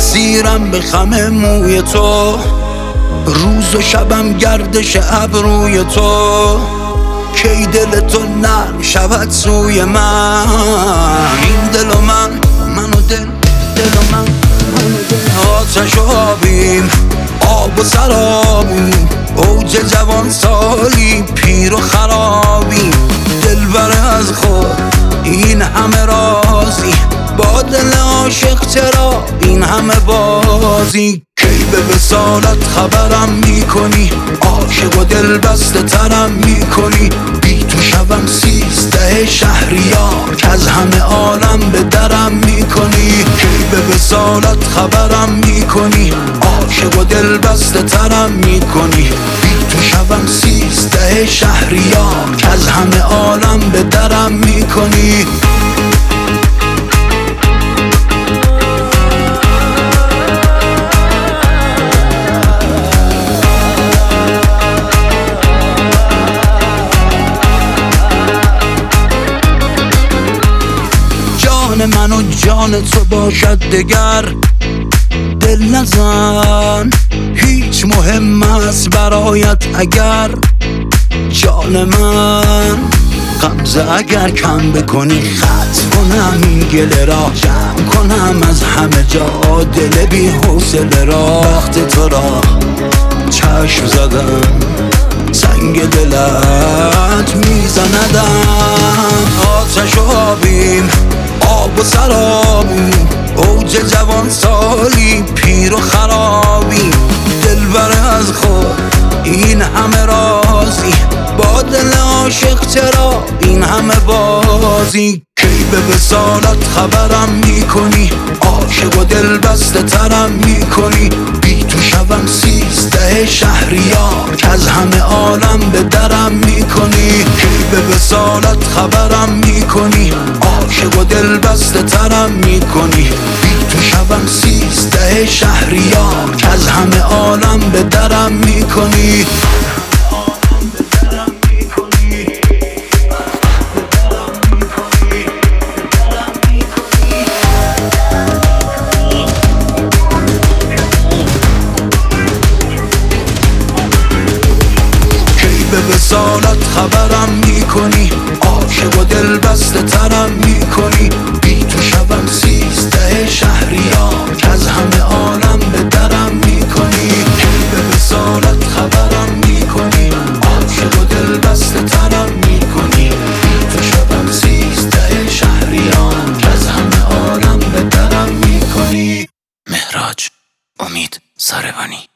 اسیرم به خم موی تو، روز و شبم گردش ابروی تو. کی دل تو نرم شود سوی من، این دل و من و دل و من و دل. آتش و آبیم، آب و سرابیم، اوج جوان سالی، پیر و خرابیم. دلبر از خود این همه رازی، با دل عاشق چرا این همه بازی؟ کی به وصالت خبرم میکنی، عاشق و دل بسته ترم میکنی. بی تو شبم 13 شهریار، که از همه عالم به درم میکنی. کی به وصالت خبرم میکنی، عاشق و دل بسته ترم میکنی. بی تو شبم 13 شهریار، که از همه عالم به درم میکنی. جان من و جان تو باشد دگر، دل نزن هیچ مهم است برایت اگر. جان من غمزه اگر کم بکنی، خط کنم این گله را، جمع کنم از همه جا دل بی حوصله را. وقت تو را چشم زدم، سنگ دلت میزندم. آتش و آبیم، آب و سرابیم، اوج جوان سالی، پیر و خرابیم. دلبر از خود این همه رازی، با دل عاشق چرا این همه بازی؟ کی به وصالت خبرم میکنی، عاشق و دل بسته ترم میکنی. بی تو شبم 13 شهریار، که از همه عالم به درم میکنی. کی به وصالت خبرم میکنی، عاشق و دل بسته ترم میکنی. بی تو شبم 13 شهریار، که از همه عالم به درم میکنی. به وصالت خبرم میکنی، عاشق و دل بسته ترم میکنی. بی تو شبم 13 شهریار، که از همه عالم به درم میکنی. به وصالت خبرم میکنی، عاشق و دل بسته ترم میکنی. بی تو شبم 13 شهریار، که از همه عالم به درم میکنی. مهراج امید ساربانی.